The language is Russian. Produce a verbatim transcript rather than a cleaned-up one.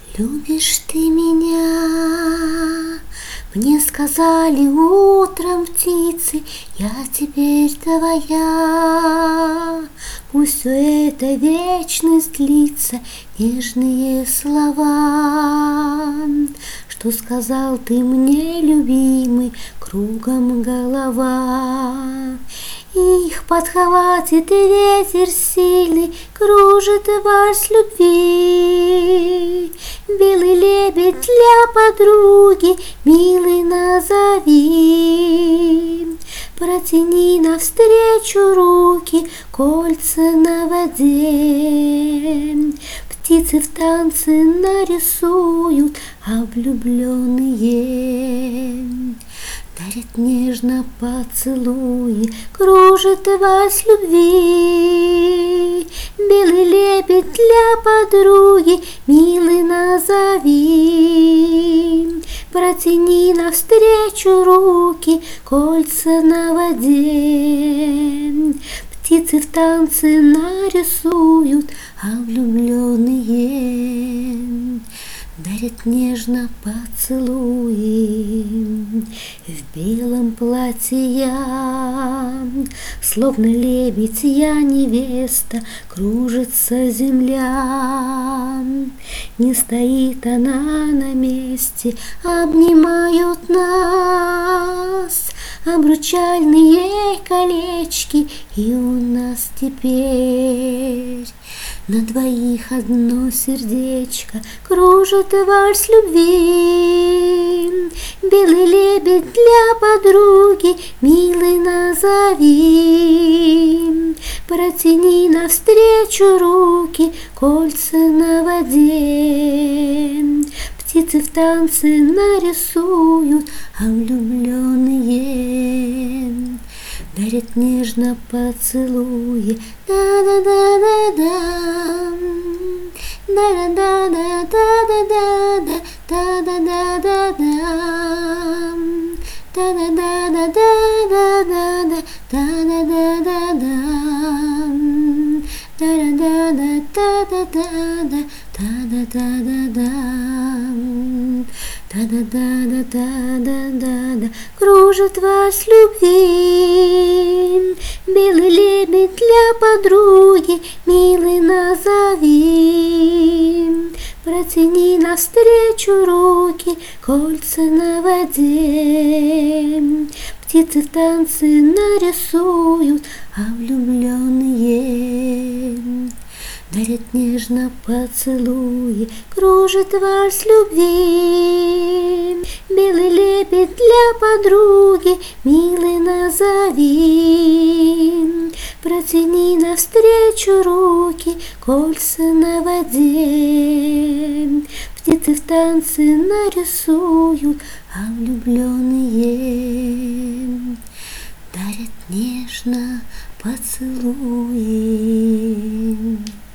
Любишь ты меня? Мне сказали утром птицы, я теперь твоя. Пусть все это вечность длится, нежные слова, что сказал ты мне, любимый, кругом голова. Их подхватит ветер сильный, кружит вальс любви. Белый лебедь для подруги, милый, назови. Протяни навстречу руки, кольца на воде. Птицы в танце нарисуют, а влюбленные дарят нежно поцелуи, кружит вальс любви. Белый лебедь для подруги, милый, назови. Протяни навстречу руки, кольца на воде. Птицы в танце нарисуют, а влюбленные дарят нежно поцелуи. В белом платье я, словно лебедь, я невеста, кружится земля. Не стоит она на месте, обнимают нас обручальные колечки, и у нас теперь на двоих одно сердечко, кружит вальс любви. Белый лебедь для подруги, милый, назови. Протяни навстречу руки, кольца на воде. Птицы в танце нарисуют, а влюбленные дарят нежно поцелуи. Да-да-да-да-да, да-да-да-да-да-да-да, да-да-да-да-да, да-да-да-да-да-да-да, да-да-да-да-да, да-да-да-да-да-да-да, да-да-да-да-да. Да-да-да-да-да-да-да, кружит вальс любви. Белый лебедь для подруги, милый, назови. Протяни навстречу руки, кольца на воде. Птицы в танце нарисуют, а влюбленные дарят нежно поцелуи, кружит вальс любви. Белый лебедь для подруги, милый, назови. Протяни навстречу руки, кольца на воде. Птицы в танце нарисуют, а влюбленные дарят нежно поцелуи.